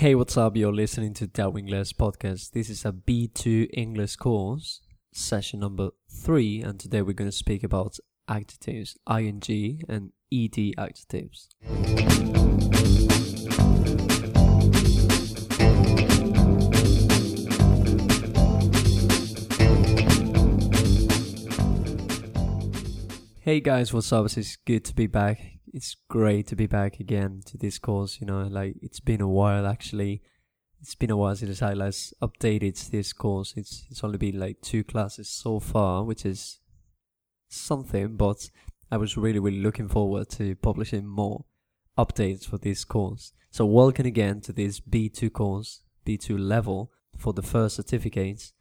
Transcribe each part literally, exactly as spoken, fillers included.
Hey, what's up? You're listening to Tao English Podcast. This is a B two English course, session number three, and today we're going to speak about adjectives, ing and ed adjectives. Hey guys, what's up? It's good to be back. It's great to be back again to this course, you know, like it's been a while actually. It's been a while since I last updated this course. It's it's only been like two classes so far, which is something, but I was really, really looking forward to publishing more updates for this course. So welcome again to this B two course, B two level for the first certificates.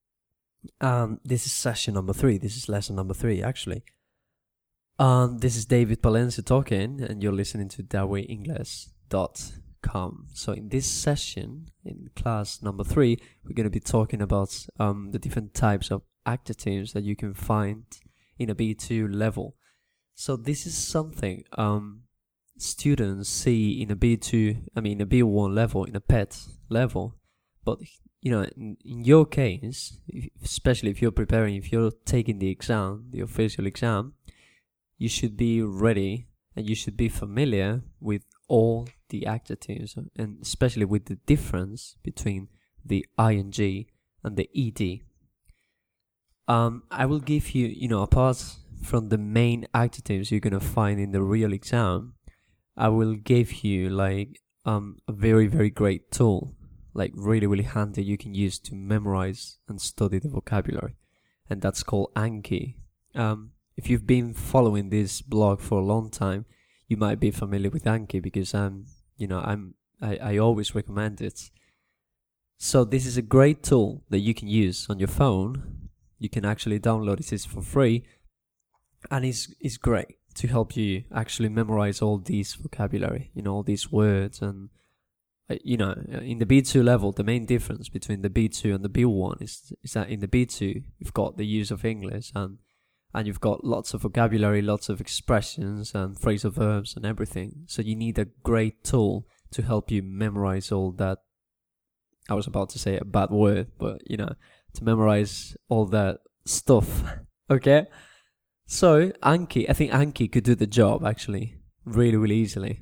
Um, this is session number three. This is lesson number three, actually. Um, this is David Palencia talking, and you're listening to dawe english dot com. So in this session, in class number three, we're going to be talking about um, the different types of adjectives that you can find in a B two level. So this is something um, students see in a B two, I mean a B one level, in a P E T level. But, you know, in, in your case, if, especially if you're preparing, if you're taking the exam, the official exam, you should be ready and you should be familiar with all the adjectives, and especially with the difference between the ing and the ed. Um, I will give you, you know, apart from the main adjectives you're going to find in the real exam, I will give you like um, a very, very great tool, like really, really handy you can use to memorize and study the vocabulary. And that's called Anki. Um, If you've been following this blog for a long time, you might be familiar with Anki because I'm, you know, I'm, I, I always recommend it. So this is a great tool that you can use on your phone. You can actually download it. It's for free, and it's it's great to help you actually memorize all these vocabulary, you know, all these words. And uh, you know, in the B two level, the main difference between the B two and the B one is is that in the B two you've got the use of English and And you've got lots of vocabulary, lots of expressions and phrasal verbs and everything. So you need a great tool to help you memorize all that. I was about to say a bad word, but you know, to memorize all that stuff. Okay? So Anki, I think Anki could do the job actually really, really easily.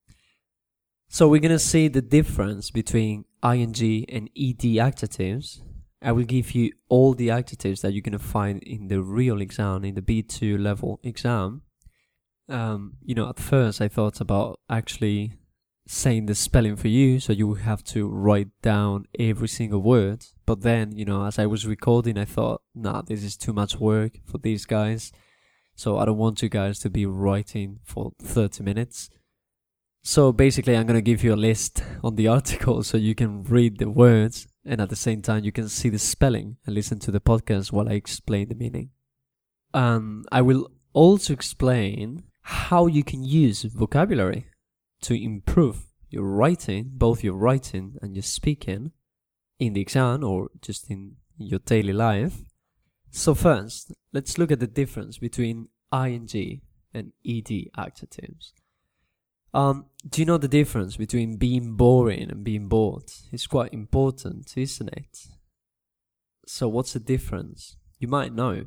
So we're going to see the difference between ing and ed adjectives. I will give you all the adjectives that you're going to find in the real exam, in the B two level exam. Um, you know, at first I thought about actually saying the spelling for you, so you would have to write down every single word. But then, you know, as I was recording, I thought, nah, this is too much work for these guys. So I don't want you guys to be writing for thirty minutes. So basically, I'm going to give you a list on the article so you can read the words. And at the same time, you can see the spelling and listen to the podcast while I explain the meaning. Um, I will also explain how you can use vocabulary to improve your writing, both your writing and your speaking, in the exam or just in your daily life. So first, let's look at the difference between ing and ed adjectives. Um, do you know the difference between being boring and being bored? It's quite important, isn't it? So what's the difference? You might know.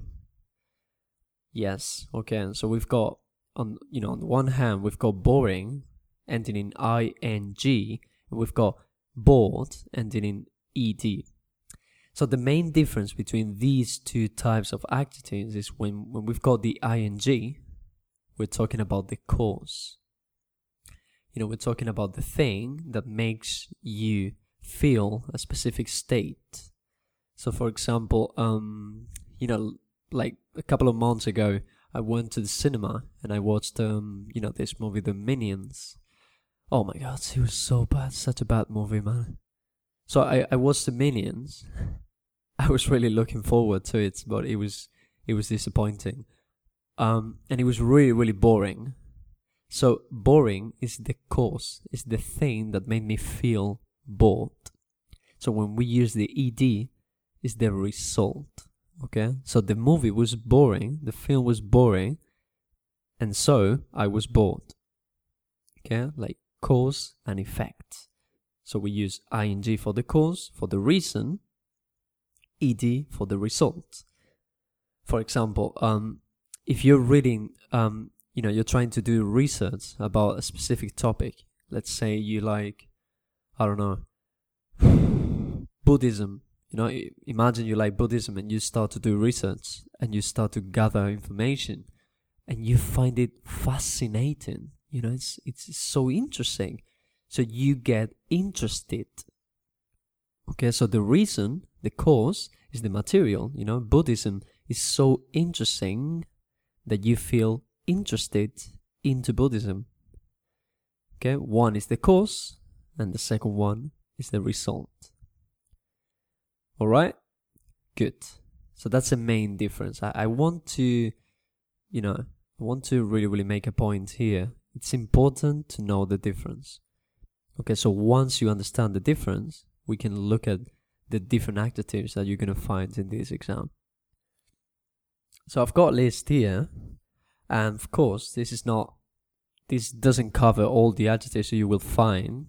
Yes, okay, so we've got, on you know, on the one hand, we've got boring, ending in ing, and we've got bored, ending in ed. So the main difference between these two types of adjectives is when, when we've got the ing, we're talking about the cause. You know, we're talking about the thing that makes you feel a specific state. So, for example, um, you know, like a couple of months ago, I went to the cinema and I watched, um, you know, this movie, The Minions. Oh my God, it was so bad, such a bad movie, man. So I, I watched The Minions. I was really looking forward to it, but it was it was disappointing, um, and it was really, really boring. So boring is the cause, is the thing that made me feel bored. So when we use the ed, is the result, okay? So the movie was boring, the film was boring, and so I was bored, okay? Like cause and effect. So we use ing for the cause, for the reason, ed for the result. For example, um, if you're reading, um, you know, you're trying to do research about a specific topic. Let's say you like, I don't know, Buddhism. You know, imagine you like Buddhism and you start to do research and you start to gather information and you find it fascinating. You know, it's it's so interesting. So you get interested. Okay, so the reason, the cause, is the material. You know, Buddhism is so interesting that you feel interested into Buddhism. Okay, one is the cause and the second one is the result. Alright? Good. So that's the main difference. I, I want to, you know, I want to really, really make a point here. It's important to know the difference. Okay, so once you understand the difference, we can look at the different adjectives that you're going to find in this exam. So I've got a list here, and of course, this is not, this doesn't cover all the adjectives you will find,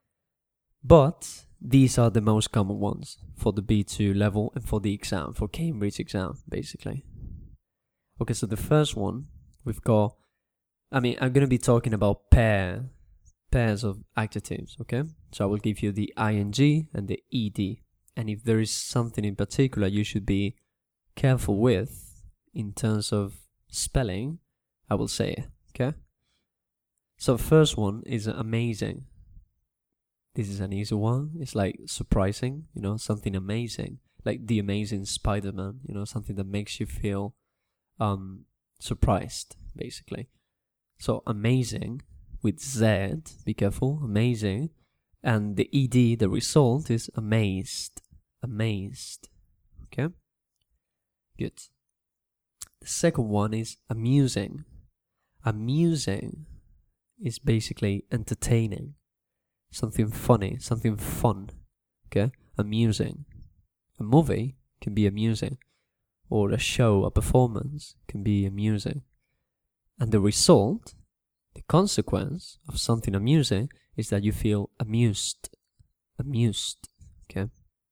but these are the most common ones for the B two level and for the exam, for Cambridge exam, basically. Okay, so the first one, we've got, I mean, I'm going to be talking about pair, pairs of adjectives, okay? So I will give you the ing and the ed. And if there is something in particular you should be careful with in terms of spelling, I will say it, okay? So first one is amazing. This is an easy one. It's like surprising, you know, something amazing. Like the Amazing Spider-Man, you know, something that makes you feel um, surprised, basically. So amazing with Z, be careful, amazing. And the ed, the result, is amazed. Amazed. Okay? Good. The second one is amusing. Amusing is basically entertaining. Something funny, something fun. Okay? Amusing. A movie can be amusing. Or a show, a performance can be amusing. And the result, the consequence of something amusing, is that you feel amused. Amused. Okay?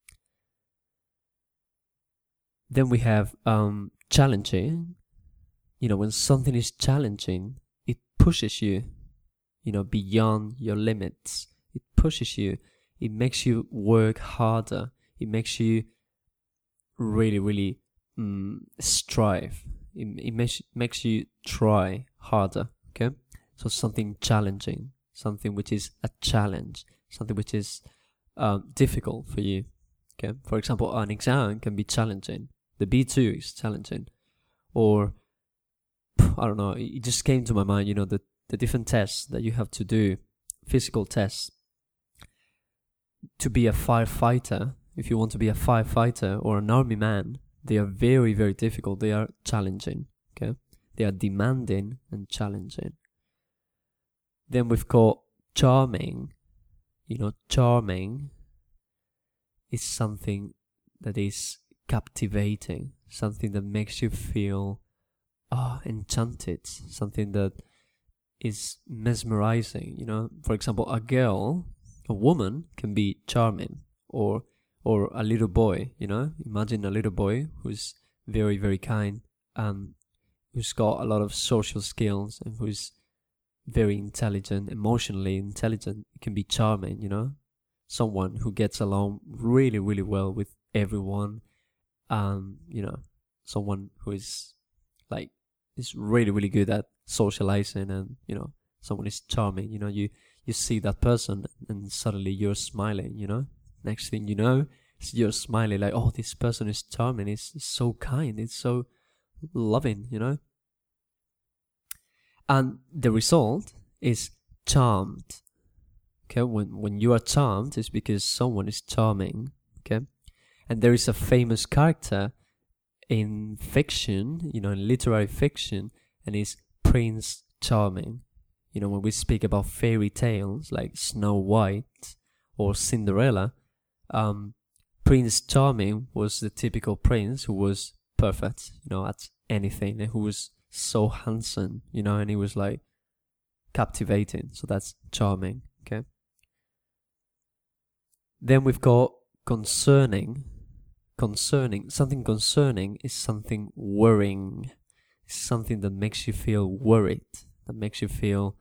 Then we have um, challenging. You know, when something is challenging, it pushes you, you know, beyond your limits. It pushes you. It makes you work harder. It makes you really, really um, strive. It, it makes, makes you try harder. Okay? So something challenging. Something which is a challenge. Something which is um, difficult for you. Okay? For example, an exam can be challenging. The B two is challenging. Or, I don't know, it just came to my mind, you know, the, the different tests that you have to do, physical tests. To be a firefighter, if you want to be a firefighter or an army man, they are very, very difficult. They are challenging, okay? They are demanding and challenging. Then we've got charming. You know, charming is something that is captivating, something that makes you feel ah oh, enchanted, something that is mesmerizing. You know, for example, a girl, a woman can be charming, or or a little boy. You know, imagine a little boy who's very, very kind, um, who's got a lot of social skills and who's very intelligent, emotionally intelligent. It can be charming. You know, someone who gets along really, really well with everyone. Um, you know, someone who is like is really, really good at socializing, and you know, someone is charming. You know, you you see that person, and suddenly you're smiling. You know, next thing you know, you're smiling like, oh, this person is charming. It's so kind. It's so loving. You know, and the result is charmed. Okay, when when you are charmed, it's because someone is charming. Okay. And there is a famous character in fiction, you know, in literary fiction, and it's Prince Charming. You know, when we speak about fairy tales like Snow White or Cinderella, um, Prince Charming was the typical prince who was perfect, you know, at anything, and who was so handsome, you know, and he was like captivating. So that's charming, okay? Then we've got concerning. Concerning. Something concerning is something worrying. It's something that makes you feel worried. That makes you feel...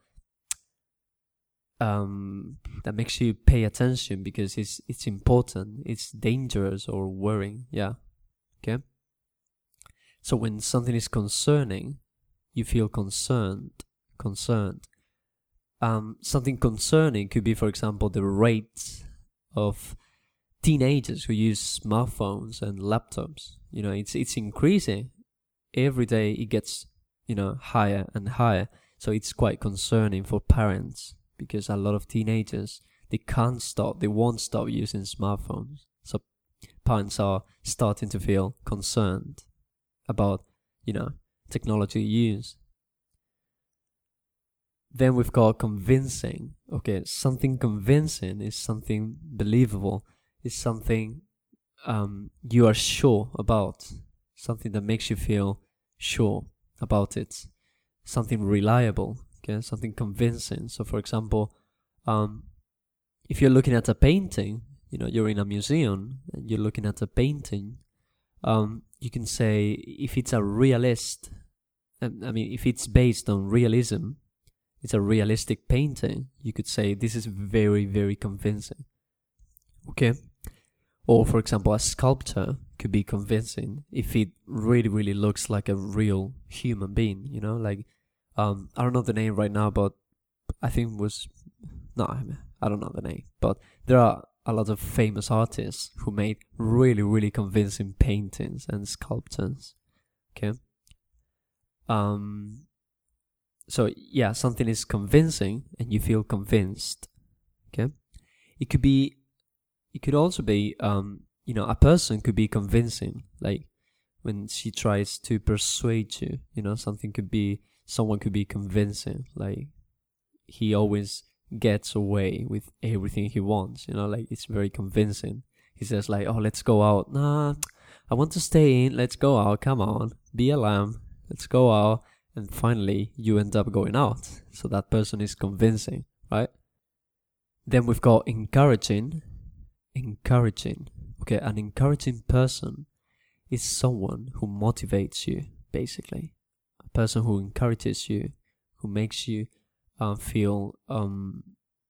Um, that makes you pay attention because it's it's important. It's dangerous or worrying. Yeah. Okay. So when something is concerning, you feel concerned. Concerned. Um, something concerning could be, for example, the rate of teenagers who use smartphones and laptops. You know, it's it's increasing. Every day it gets, you know, higher and higher. So it's quite concerning for parents because a lot of teenagers, they can't stop, they won't stop using smartphones. So parents are starting to feel concerned about, you know, technology use. Then we've got convincing. Okay, something convincing is something believable. Is something um, you are sure about. Something that makes you feel sure about it. Something reliable. Okay, something convincing. So, for example, um, if you're looking at a painting, you know, you're in a museum and you're looking at a painting, um, you can say if it's a realist. I mean, if it's based on realism. It's a realistic painting, you could say this is very, very convincing. Okay? Or, for example, a sculpture could be convincing if it really, really looks like a real human being, you know? Like, um, I don't know the name right now, but I think it was... No, I don't know the name. But there are a lot of famous artists who made really, really convincing paintings and sculptures. Okay? Um... So, yeah, something is convincing and you feel convinced, okay? It could be, it could also be, um, you know, a person could be convincing, like when she tries to persuade you, you know, something could be, someone could be convincing, like he always gets away with everything he wants, you know, like it's very convincing. He says like, oh, let's go out. Nah, I want to stay in, let's go out, come on, be a lamb, let's go out. And finally, you end up going out. So that person is convincing, right? Then we've got encouraging. Encouraging. Okay, an encouraging person is someone who motivates you, basically. A person who encourages you, who makes you uh, feel um,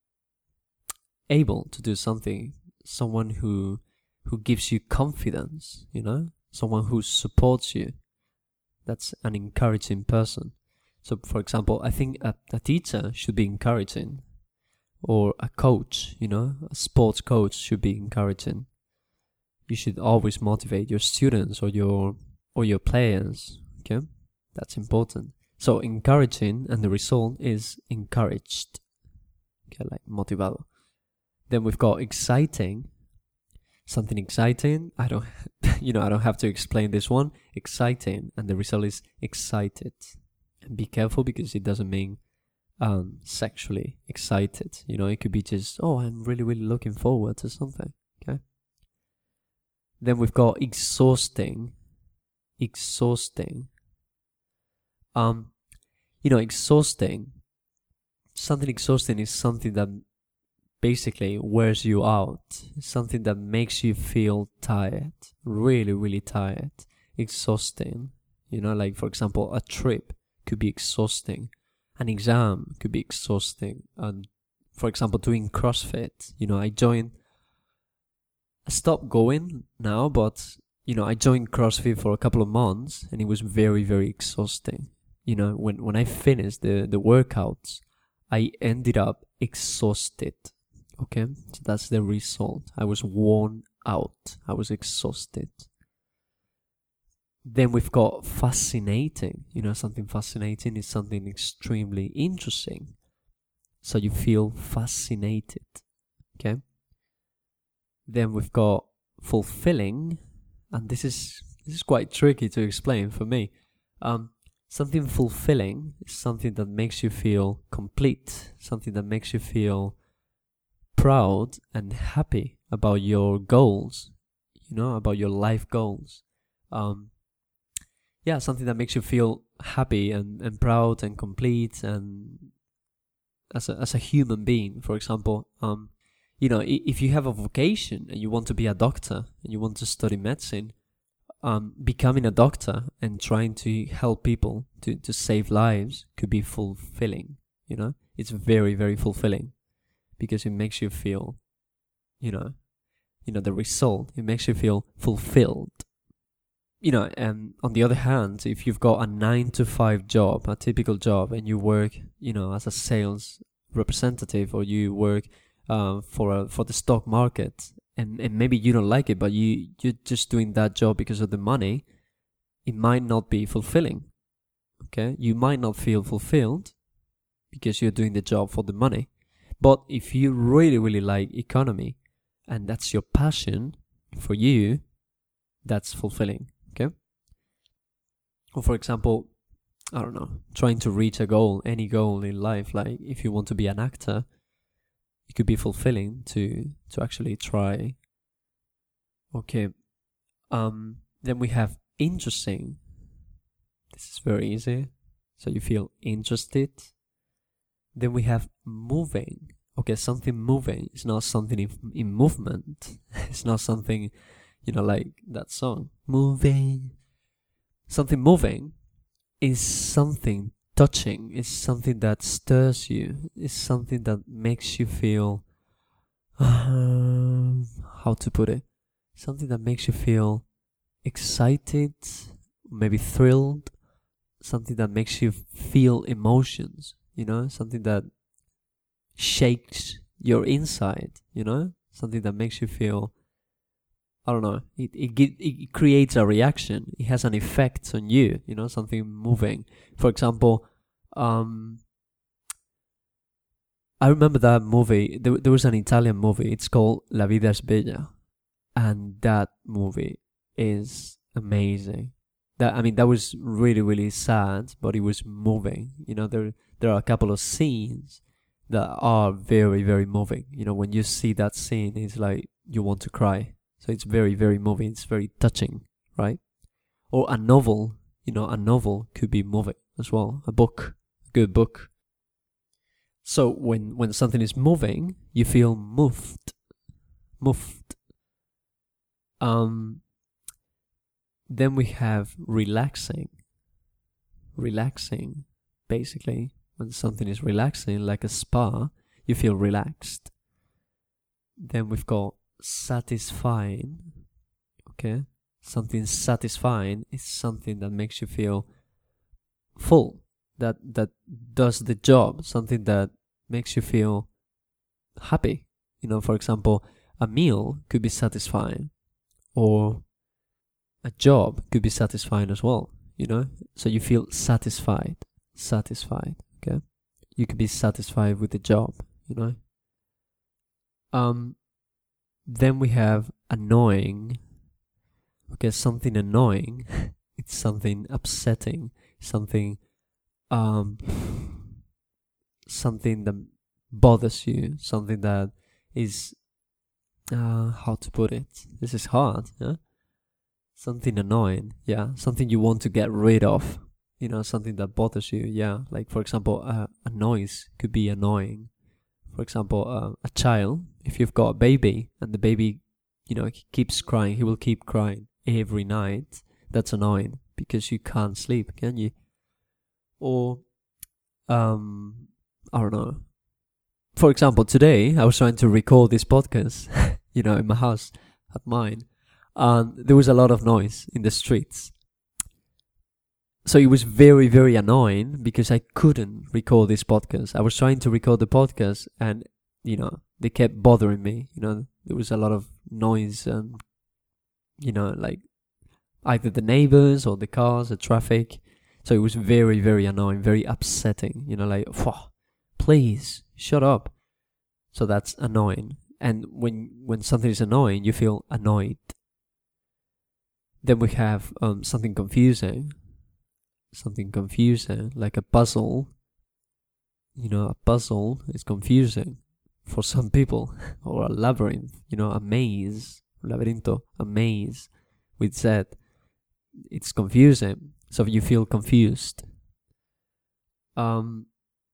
able to do something. Someone who who gives you confidence, you know? Someone who supports you. That's an encouraging person. So, for example, I think a, a teacher should be encouraging. Or a coach, you know, a sports coach should be encouraging. You should always motivate your students or your or your players, okay? That's important. So, encouraging, and the result is encouraged. Okay, like motivado. Then we've got exciting. Something exciting, I don't, you know, I don't have to explain this one. Exciting, and the result is excited. And be careful because it doesn't mean um, sexually excited. You know, it could be just, oh, I'm really, really looking forward to something. Okay. Then we've got exhausting. Exhausting. Um, you know, exhausting. Something exhausting is something that basically wears you out. Something that makes you feel tired. Really, really tired. Exhausting. You know, like for example, a trip could be exhausting. An exam could be exhausting. And for example, doing CrossFit. You know, I joined... I stopped going now, but, you know, I joined CrossFit for a couple of months and it was very, very exhausting. You know, when, when I finished the, the workouts, I ended up exhausted. Okay, so that's the result. I was worn out. I was exhausted. Then we've got fascinating. You know, something fascinating is something extremely interesting. So you feel fascinated. Okay. Then we've got fulfilling, and this is this is quite tricky to explain for me. Um, something fulfilling is something that makes you feel complete. Something that makes you feel proud and happy about your goals, you know, about your life goals. Um, yeah, something that makes you feel happy and, and proud and complete and as a, as a human being. For example, um, you know, if you have a vocation and you want to be a doctor and you want to study medicine, um, becoming a doctor and trying to help people to, to save lives could be fulfilling, you know? It's very, very fulfilling because it makes you feel, you know, you know, the result, it makes you feel fulfilled. You know, and on the other hand, if you've got a nine to five job, a typical job, and you work, you know, as a sales representative, or you work uh, for a, for the stock market, and, and maybe you don't like it, but you, you're just doing that job because of the money, it might not be fulfilling, okay? You might not feel fulfilled because you're doing the job for the money. But if you really, really like economy, and that's your passion for you, that's fulfilling, okay? Or for example, I don't know, trying to reach a goal, any goal in life, like if you want to be an actor, it could be fulfilling to to actually try. Okay, um, then we have interesting. This is very easy, so you feel interested. Then we have moving. Okay, something moving. It's not something in, in movement. It's not something, you know, like that song, moving. Something moving is something touching. It's something that stirs you. It's something that makes you feel, uh, how to put it? Something that makes you feel excited, maybe thrilled. Something that makes you feel emotions, you know? Something that shakes your inside, you know? Something that makes you feel, I don't know, it, it it creates a reaction. It has an effect on you, you know, something moving. For example, um, I remember that movie, there, there was an Italian movie, it's called La Vida es Bella, and that movie is amazing. That I mean, that was really, really sad, but it was moving. You know, there there are a couple of scenes that are very, very moving. You know, when you see that scene, it's like you want to cry. So it's very, very moving. It's very touching, right? Or a novel, you know, a novel could be moving as well. A book, a good book. So when, when something is moving, you feel moved. Moved. Um, then we have relaxing. Relaxing, basically. When something is relaxing, like a spa, you feel relaxed. Then we've got satisfying. Okay, something satisfying is something that makes you feel full, that that does the job, something that makes you feel happy. You know, for example, a meal could be satisfying, or a job could be satisfying as well, you know? So you feel satisfied, satisfied, okay? You could be satisfied with the job, you know? Um, then we have annoying. Okay, something annoying. It's something upsetting, something, um, something that bothers you, something that is, uh, how to put it? This is hard, yeah? Something annoying, yeah, something you want to get rid of, you know, something that bothers you, yeah. Like, for example, uh, a noise could be annoying. For example, uh, a child, if you've got a baby and the baby, you know, he keeps crying, he will keep crying every night. That's annoying because you can't sleep, can you? Or, um, I don't know. For example, today I was trying to record this podcast, you know, in my house, at mine. And there was a lot of noise in the streets. So it was very, very annoying because I couldn't record this podcast. I was trying to record the podcast and, you know, they kept bothering me. You know, there was a lot of noise and, you know, like either the neighbors or the cars, the traffic. So it was very, very annoying, very upsetting. You know, like, please, shut up. So that's annoying. And when, when something is annoying, you feel annoyed. Then we have um, something confusing, something confusing, like a puzzle. You know, a puzzle is confusing for some people, or a labyrinth, you know, a maze, laberinto, a maze with Z. It's confusing, so you feel confused. Um,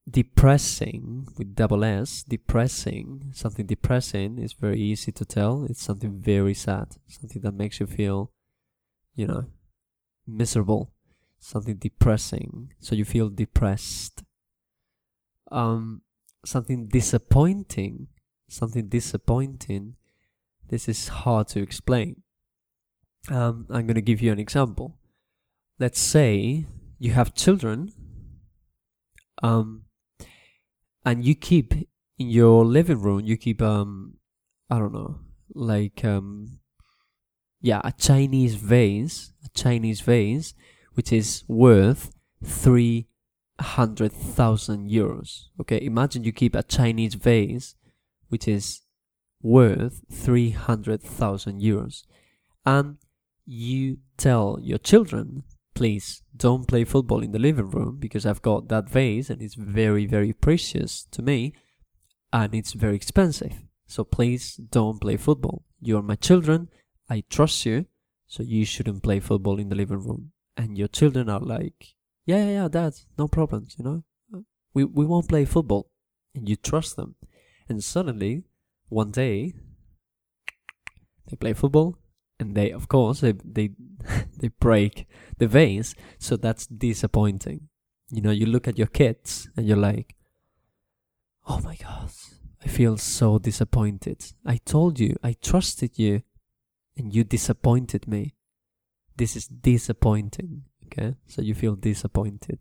depressing with double S, depressing, something depressing is very easy to tell. It's something very sad, something that makes you feel, you know, miserable, something depressing. So you feel depressed. Um, something disappointing, something disappointing. This is hard to explain. Um, I'm going to give you an example. Let's say you have children, um, and you keep in your living room, you keep, um, I don't know, like, um, yeah, a Chinese vase, a Chinese vase, which is worth three hundred thousand euros. Okay, imagine you keep a Chinese vase, which is worth three hundred thousand euros. And you tell your children, please don't play football in the living room because I've got that vase and it's very, very precious to me and it's very expensive. So please don't play football. You're my children. I trust you. So you shouldn't play football in the living room. And your children are like, yeah, yeah, yeah, Dad, no problems, you know. We, we won't play football. And you trust them. And suddenly, one day, they play football. And they, of course, they they they break the vase, so that's disappointing. You know, you look at your kids and you're like, oh my God, I feel so disappointed. I told you, I trusted you, and you disappointed me. This is disappointing, okay? So you feel disappointed.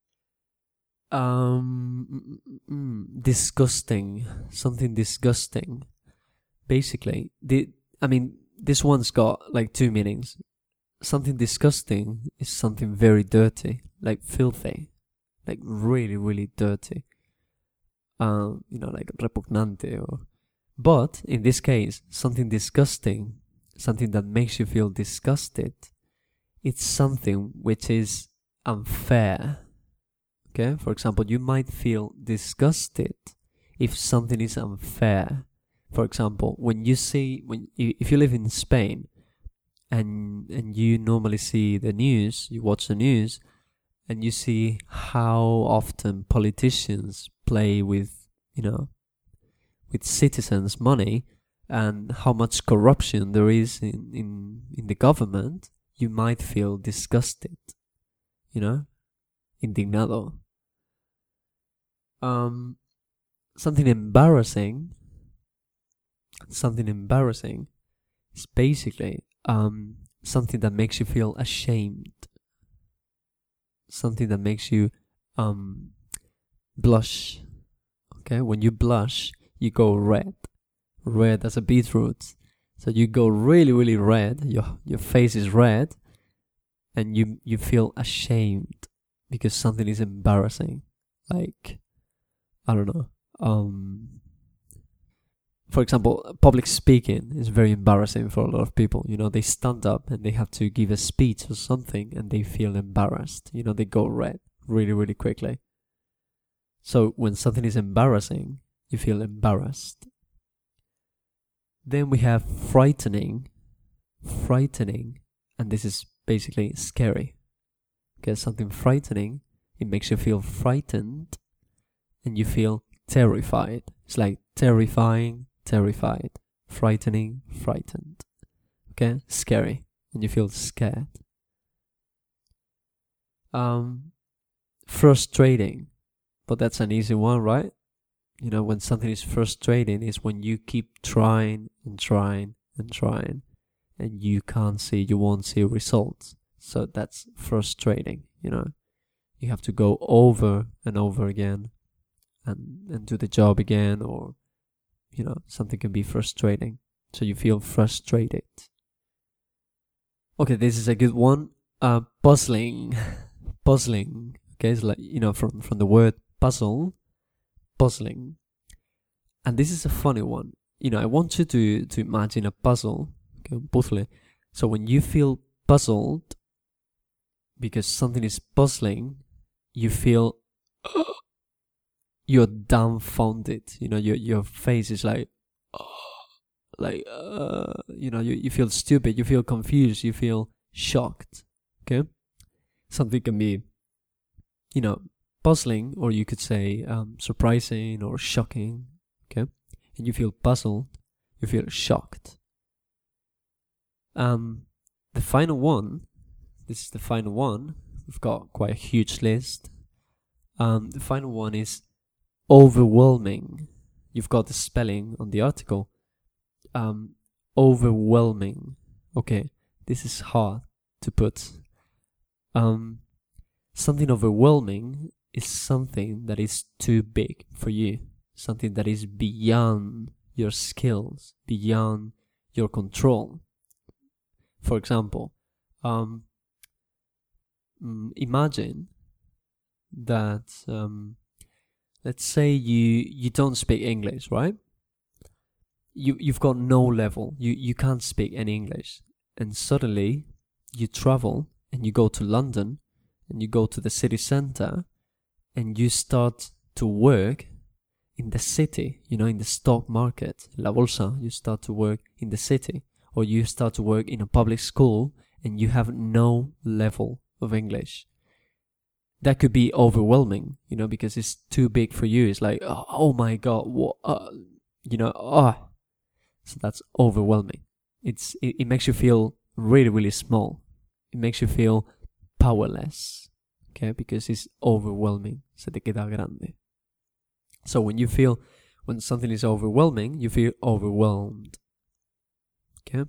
Um, mm, mm, mm, disgusting, something disgusting. Basically, the I mean, this one's got like two meanings. Something disgusting is something very dirty, like filthy, like really, really dirty. Um, you know, like repugnante. Or, but in this case, something disgusting, something that makes you feel disgusted, it's something which is unfair. Okay, for example, you might feel disgusted if something is unfair. For example, when you see, when you, if you live in Spain and and you normally see the news, you watch the news, and you see how often politicians play with, you know, with citizens' money and how much corruption there is in, in, in the government, you might feel disgusted, you know, indignado. Um, something embarrassing. Something embarrassing is basically um, something that makes you feel ashamed. Something that makes you um, blush. Okay, when you blush, you go red. Red as a beetroot. So you go really, really red. Your your face is red, and you you feel ashamed because something is embarrassing. Like, I don't know. Um. For example, public speaking is very embarrassing for a lot of people. You know, they stand up and they have to give a speech or something and they feel embarrassed. You know, they go red really, really quickly. So when something is embarrassing, you feel embarrassed. Then we have frightening. Frightening. And this is basically scary. Okay, something frightening, it makes you feel frightened and you feel terrified. It's like terrifying, terrified, frightening, frightened. Okay, scary, and you feel scared. Um, frustrating, but that's an easy one, right? You know, when something is frustrating, is when you keep trying and trying and trying, and you can't see, you won't see results. So that's frustrating. You know, you have to go over and over again, and and do the job again, or you know, something can be frustrating. So you feel frustrated. Okay, this is a good one. Uh, puzzling. Puzzling. Okay, it's like, you know, from, from the word puzzle, puzzling. And this is a funny one. You know, I want you to, to imagine a puzzle. Okay, puzzle. So when you feel puzzled, because something is puzzling, you feel you're dumbfounded. You know, your your face is like, oh, like, uh, you know, you, you feel stupid, you feel confused, you feel shocked. Okay? Something can be, you know, puzzling, or you could say um, surprising or shocking, okay? And you feel puzzled, you feel shocked. Um, the final one, this is the final one, we've got quite a huge list. Um, the final one is overwhelming. You've got the spelling on the article. Um, overwhelming. Okay, this is hard to put. Um, something overwhelming is something that is too big for you. Something that is beyond your skills, beyond your control. For example, um, imagine that, um, let's say you, you don't speak English, right? You, you've got no level. You, you can't speak any English. And suddenly you travel and you go to London and you go to the city center and you start to work in the city, you know, in the stock market, La Bolsa. You start to work in the city, or you start to work in a public school and you have no level of English. That could be overwhelming, you know, because it's too big for you. It's like, oh, oh my God, what, uh, you know, oh. So that's overwhelming. It's it, it makes you feel really, really small. It makes you feel powerless, okay, because it's overwhelming. Se te queda grande. So when you feel, when something is overwhelming, you feel overwhelmed. Okay.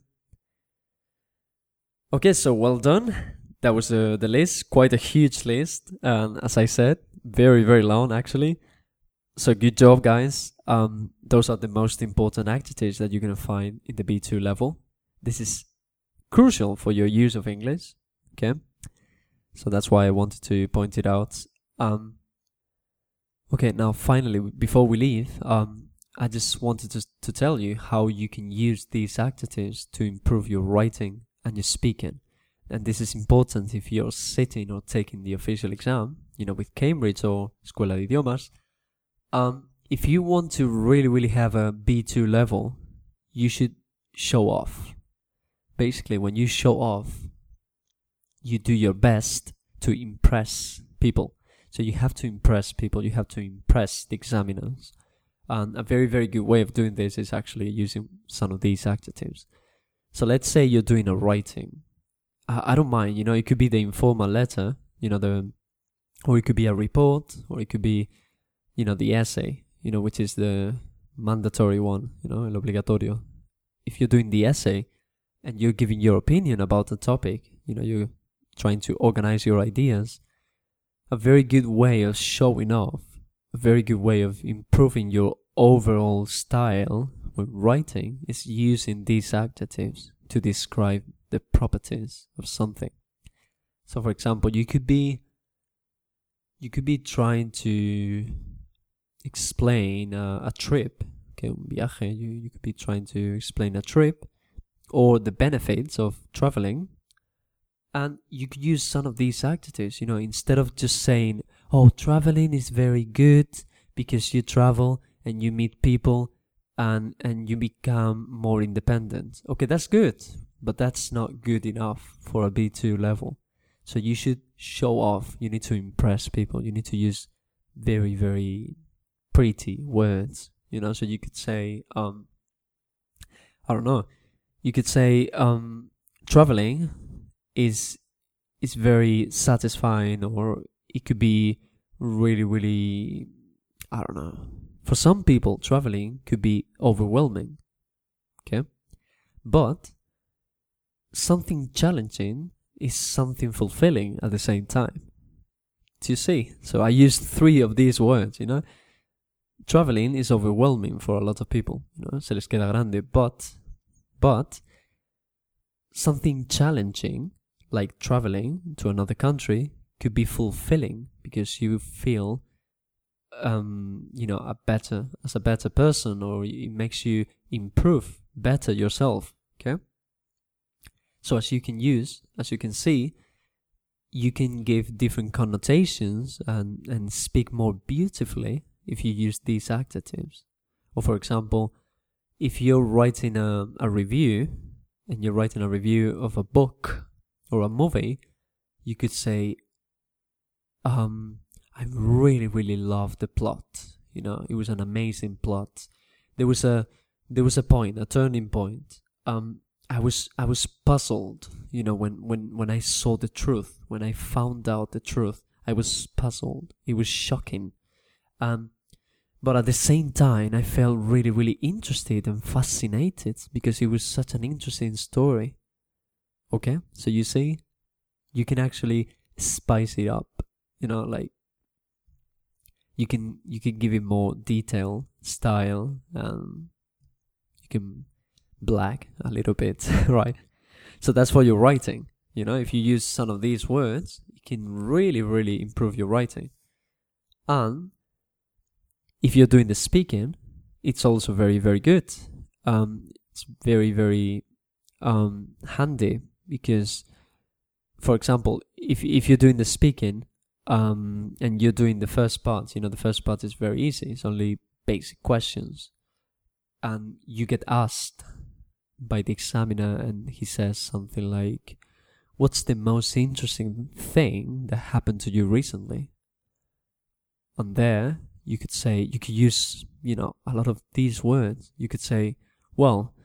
Okay, so well done. That was uh, the list, quite a huge list. And as I said, very, very long actually. So good job, guys. Um, those are the most important adjectives that you're going to find in the B two level. This is crucial for your use of English. Okay. So that's why I wanted to point it out. Um, okay, now finally, before we leave, um, I just wanted to, to tell you how you can use these adjectives to improve your writing and your speaking. And this is important if you're sitting or taking the official exam, you know, with Cambridge or Escuela de Idiomas. Um, if you want to really, really have a B two level, you should show off. Basically, when you show off, you do your best to impress people. So you have to impress people. You have to impress the examiners. And a very, very good way of doing this is actually using some of these adjectives. So let's say you're doing a writing. I, I don't mind, you know, it could be the informal letter, you know, the, or it could be a report, or it could be, you know, the essay, you know, which is the mandatory one, you know, el obligatorio. If you're doing the essay and you're giving your opinion about the topic, you know, you're trying to organize your ideas, a very good way of showing off, a very good way of improving your overall style when writing is using these adjectives to describe the properties of something. So for example, you could be you could be trying to explain uh, a trip, okay, un viaje, you, you could be trying to explain a trip or the benefits of traveling, and you could use some of these adjectives, you know, instead of just saying, oh, traveling is very good because you travel and you meet people and, and you become more independent. Okay, that's good, but that's not good enough for a B two level. So you should show off. You need to impress people. You need to use very, very pretty words, you know, so you could say, um, I don't know, you could say, um, traveling is, is very satisfying, or it could be really, really, I don't know. For some people, traveling could be overwhelming, okay? But something challenging is something fulfilling at the same time. Do you see? So I used three of these words, you know? Traveling is overwhelming for a lot of people, you know, se les queda grande, but, but something challenging, like traveling to another country, could be fulfilling because you feel, um, you know, a better, as a better person, or it makes you improve better yourself, okay? So as you can use, as you can see, you can give different connotations and, and speak more beautifully if you use these adjectives. Or for example, if you're writing a, a review, and you're writing a review of a book or a movie, you could say, um, I really, really loved the plot. You know, it was an amazing plot. There was a there was a point, a turning point. Um, I was I was puzzled. You know, when when when I saw the truth, when I found out the truth, I was puzzled. It was shocking. Um, but at the same time, I felt really, really interested and fascinated because it was such an interesting story. Okay, so you see, you can actually spice it up. You know, like you can you can give it more detail, style, um, you can black a little bit, right? So that's for your writing. You know, if you use some of these words, you can really, really improve your writing. And if you're doing the speaking, it's also very, very good. Um, it's very, very um, handy because, for example, if if you're doing the speaking um, and you're doing the first part, you know, the first part is very easy. It's only basic questions. And you get asked by the examiner and he says something like, what's the most interesting thing that happened to you recently? And there, you could say, you could use, you know, a lot of these words. You could say, well,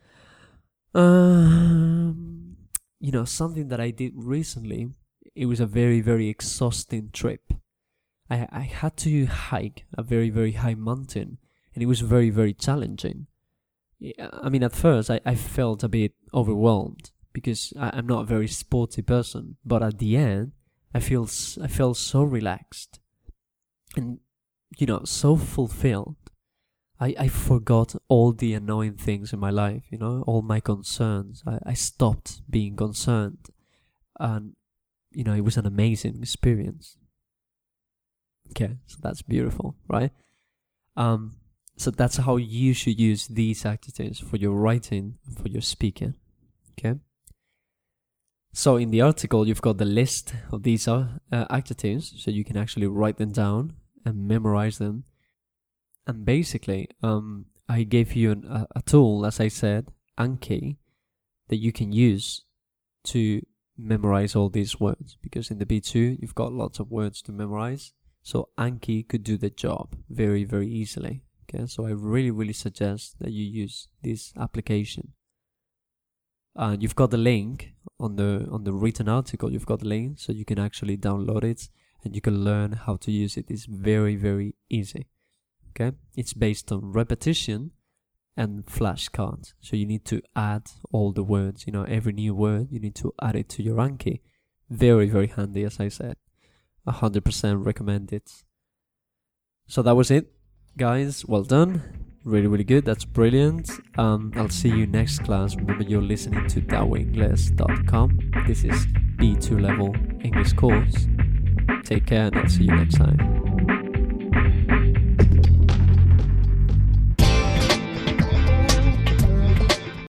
um, you know, something that I did recently, it was a very, very exhausting trip. I, I had to hike a very, very high mountain, and it was very, very challenging. I mean, at first, I, I felt a bit overwhelmed because I, I'm not a very sporty person. But at the end, I feel I felt so relaxed and, you know, so fulfilled. I, I forgot all the annoying things in my life, you know, all my concerns. I, I stopped being concerned. And, you know, it was an amazing experience. Okay, so that's beautiful, right? Um... So that's how you should use these adjectives for your writing, for your speaking, okay? So in the article, you've got the list of these uh, adjectives, so you can actually write them down and memorize them. And basically, um, I gave you an, a, a tool, as I said, Anki, that you can use to memorize all these words. Because in the B two, you've got lots of words to memorize. So Anki could do the job very, very easily. Okay, so I really, really suggest that you use this application. And uh, you've got the link on the on the written article. You've got the link, so you can actually download it and you can learn how to use it. It's very, very easy. Okay, it's based on repetition and flashcards. So you need to add all the words. You know, every new word you need to add it to your Anki. Very, very handy, as I said. A hundred percent recommend it. So that was it. Guys, well done. Really, really good. That's brilliant. Um, I'll see you next class. Remember, you're listening to dawo english dot com. This is B two level English course. Take care and I'll see you next time.